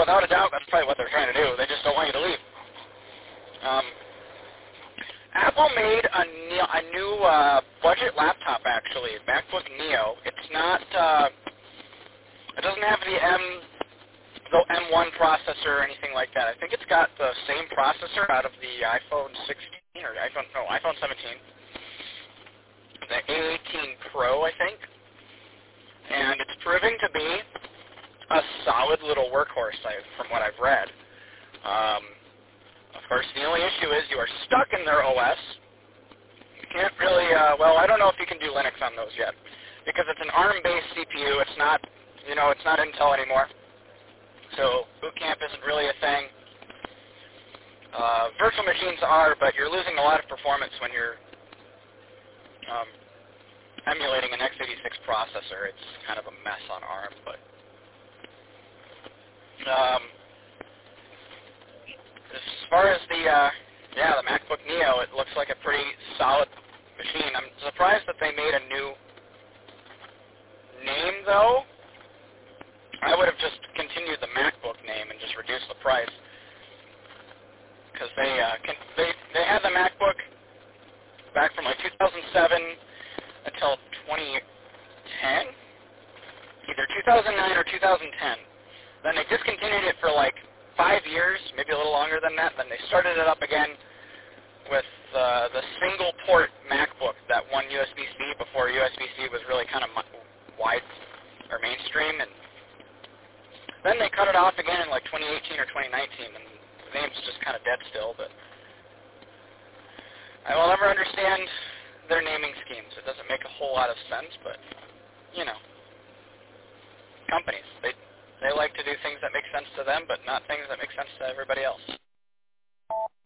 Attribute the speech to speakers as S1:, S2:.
S1: without a doubt, that's probably what they're trying to do. They just don't want you to leave. Apple made a new budget laptop, actually, MacBook Neo. It's not, it doesn't have the M1 processor or anything like that. I think it's got the same processor out of the iPhone 16 or iPhone 17, the A18 Pro, I think, and it's proving to be a solid little workhorse from what I've read. Of course, the only issue is you are stuck in their OS. You can't really, well, I don't know if you can do Linux on those yet, because it's an ARM-based CPU. It's not, it's not Intel anymore. So Boot Camp isn't really a thing. Virtual machines are, but you're losing a lot of performance when you're emulating an x86 processor. It's kind of a mess on ARM, but as far as the MacBook Neo, it looks like a pretty solid machine. I'm surprised that they made a new name, though. I would have just continued the MacBook name and just reduced the price, because they had the MacBook back from like 2007 until 2010, either 2009 or 2010. Then they discontinued it for like 5 years, maybe a little longer than that. Then they started it up again with the single port MacBook that one USB-C before USB-C was really kind of wide or mainstream, and then they cut it off again in like 2018 or 2019, and the name's just kind of dead still. But I will never understand their naming schemes. It doesn't make a whole lot of sense, but companies, they like to do things that make sense to them, but not things that make sense to everybody else.